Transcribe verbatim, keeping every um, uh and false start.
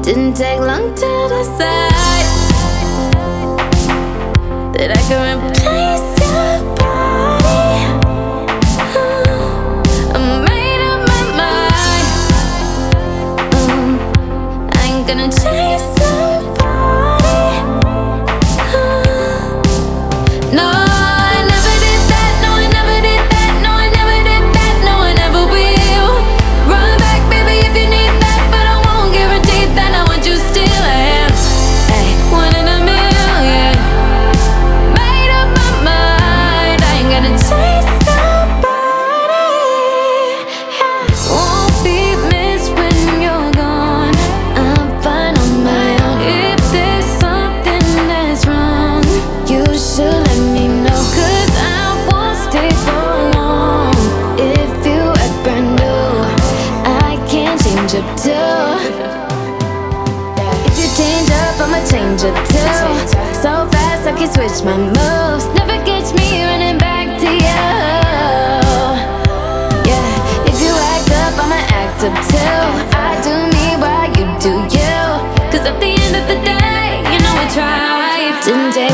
Didn't take long to decide that I could replace your body. uh, I made up my mind. uh, I ain't gonna chase nobody. uh, No, I never did that. No, I never did that. No, I never did that. No, I never will. Run back, baby, if you need that, but I won't guarantee that I want you still. I am, ay, one in a million. Made up my mind. I ain't gonna chase nobody. Yeah. Won't be missed when you're gone. I'm fine on my own. If there's something that's wrong, you should let me know, 'cause I won't stay for long. If you act brand new, I can't change up too. If you change up, I'ma change up too. So fast I can switch my moves. Never catch me running back to you. Yeah, if you act up, I'ma act up too. I do me while you do you, 'cause at the end of the day, you know I tried. Didn't take